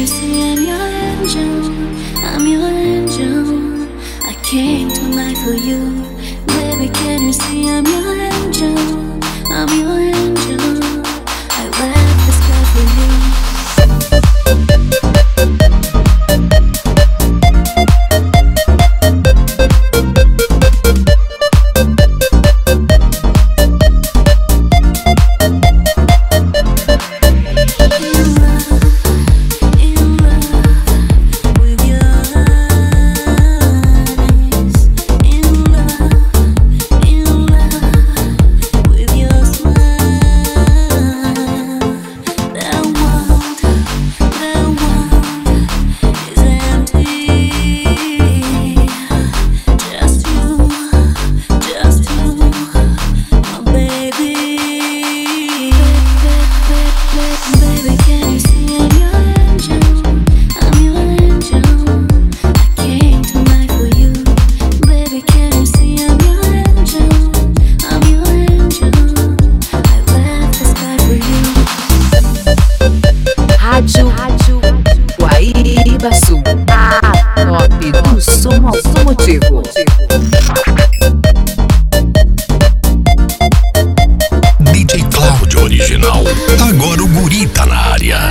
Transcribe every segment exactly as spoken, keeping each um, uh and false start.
you see I'm your angel? I'm your angel. I came to life for you. Baby, can you see I'm your angel? I'm your angel. I left the sky for you. Rádio Guaíba Sul, a top do som automotivo. D J Cláudio Original. Agora o guri tá na área.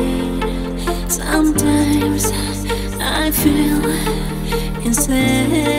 Sometimes I feel insane.